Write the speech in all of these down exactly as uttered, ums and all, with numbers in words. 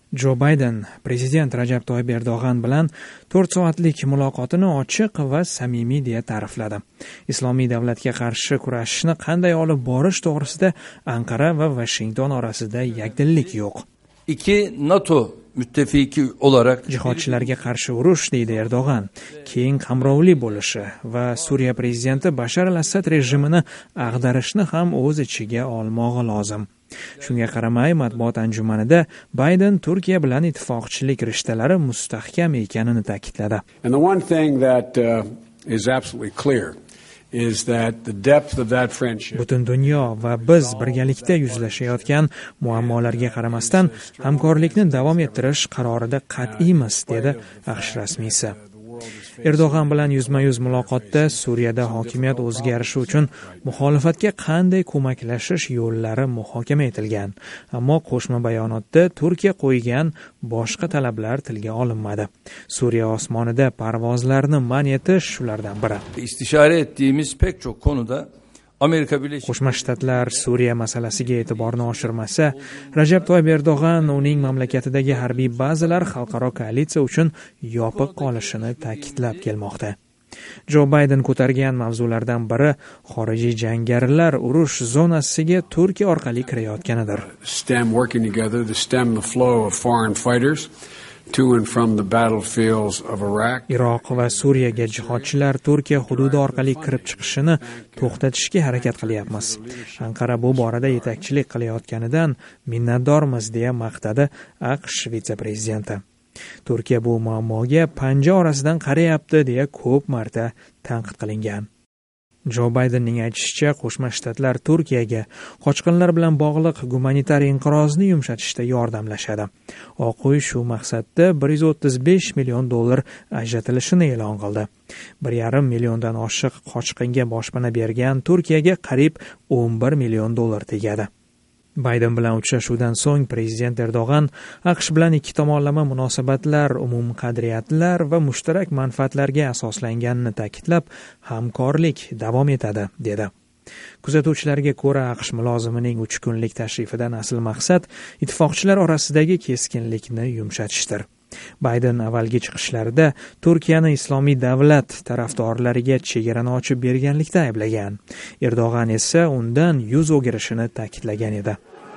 Jo Bayden prezident Rajab Toyyib Erdo'g'an bilan to'rt soatlik muloqotini ochiq va samimiy deya ta'rifladi. Islomiy davlatga qarshi kurashishni qanday olib borish to'g'risida Anqara va Washington orasida yakdillik yo'q. İki NATO müttefiki olarak Jihodchilarga qarshi urush deydi Erdo'g'an, keng qamrovli bo'lishi va Suriya prezidenti Bashar al-Assad rejimini ag'darishni ham o'z ichiga olmog'i lozim. Shunga qaramay, matbuot anjumanida Bayden Turkiya bilan ittifoqchilik rishtalari mustahkam ekanini ta'kidladi. And the one thing that uh, is absolutely clear is that the depth of that friendship. Butun dunyo va biz birgalikda yuzlashayotgan muammolarga qaramasdan hamkorlikni davom ettirish qarorida qat'iymiz, dedi AQSh rasmiysi. Erdo'g'an bilan yuzma-yuz muloqotda Suriyada hokimiyat o'zgarishi uchun muxolifatga qanday ko'maklashish yo'llari muhokama etilgan, ammo qo'shma bayonotda Turkiya qo'ygan boshqa talablar tilga olinmadi. Suriya osmonida parvozlarni man etish shulardan biri. İstişare ettiğimiz pek çok konuda Amerika Birleşik Qo'shma Shtatlar Suriya masalasiga e'tiborni oshirmasa, Rajab Toyyib Erdo'g'an uning mamlakatidagi harbiy bazalar xalqaro koalitsiya uchun yopiq qolishini ta'kidlab kelmoqda. Jo Bayden ko'targan mavzulardan biri xorijiy jangarilar urush zonasiga Turkiya orqali kirayotganidir. Stem working together to stem the flow of foreign fighters to and from the battlefields of Iraq. Iroq va Suriyaga jihodchilar Turkiya hududi orqali kirib chiqishini to'xtatishga harakat qilyapmiz. Anqara bu borada yetakchilik qilayotganidan minnatdormiz, deya maqtadi AQSh vitse-prezidenti. Turkiya bu muammoga panja orasidan qarayapti, deya ko'p marta tanqid qilingan. Jo Baydenning aytishicha, Qo'shma Shtatlar Turkiyaga qochqinlar bilan bog'liq gumanitar inqirozni yumshatishda yordamlashadi. Oq uy shu maqsadda bir yuz o'ttiz besh million dollar ajratilishini e'lon qildi. bir yarim milliondan oshiq qochqinga boshpana bergan Turkiyaga qariyb o'n bir million dollar tegadi. Bayden bilan uchrashuvdan so'ng prezident Erdo'g'an AQSh bilan ikki tomonlama munosabatlar umumqadriyatlar va mushtarak manfaatlarga asoslanganini ta'kidlab, hamkorlik davom etadi, dedi. Kuzatuvchilarga ko'ra, AQSh mulozimining uch kunlik tashrifidan asl maqsad ittifoqchilar orasidagi keskinlikni yumshatishdir. Bayden avvalgi chiqishlarida Turkiyani islomiy davlat tarafdorlariga chegarani ochib berganlikda ayblagan. Erdo'g'an esa undan yuz o'girishini ta'kidlagan edi.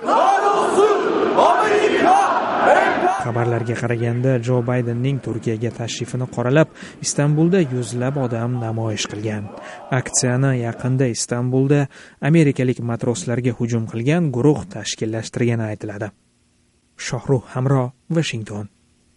Xabarlarga qaraganda, Jo Baydenning Turkiyaga tashrifini qoralab, Istanbulda yuzlab odam namoyish qilgan. Aksiyani yaqinda Istanbulda amerikalik matroslarga hujum qilgan guruh tashkillashtirgani aytiladi. Shohruh Hamro, Washington.